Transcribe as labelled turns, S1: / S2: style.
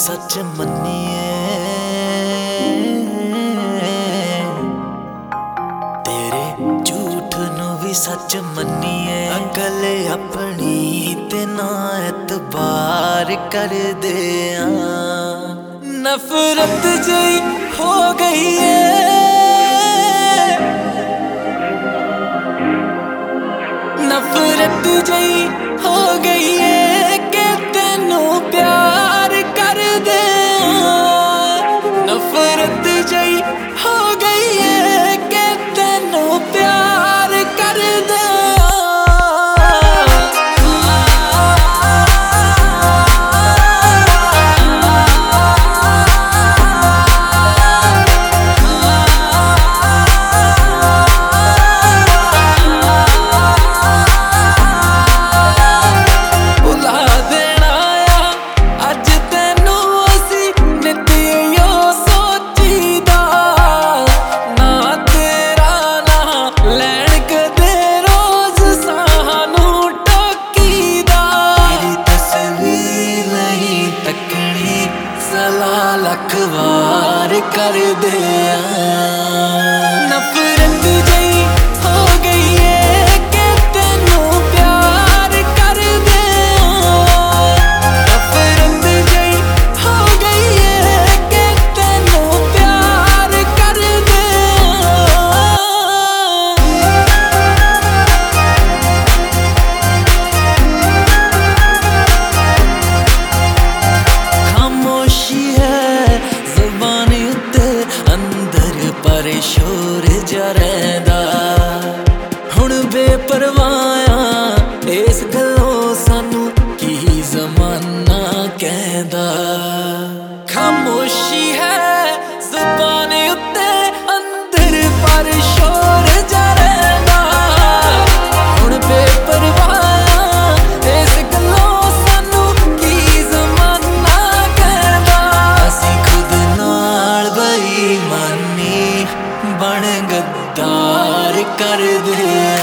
S1: सच मन्निए, तेरे झूठ नू भी सच मन्निए। अकल अपनी ते ना एतबार कर दे, नफरत जई हो गई है, नफरत जई हो गई है कि तेनू प्यार कर दे। नफरत जई हो गई है कि तेनू प्यार कर दे। लख वार कर दे, नफरत जई हो गई है कि तेनू प्यार कर दे। नफरत जई हो गई है कि तेनू प्यार कर दे। खामोशी है पर शोर जा रहिंदा, हुण बेपरवाह इस गल्लों सानू की ज़माना कहंदा। खामोशी है ज़ुबान उत्ते अंदर पर शोर जा रहिंदा, हुण बेपरवाह इस गल्लों सानू की ज़माना कहंदा। असीं खुद नाल बेईमानी बन गद्दार कर दे।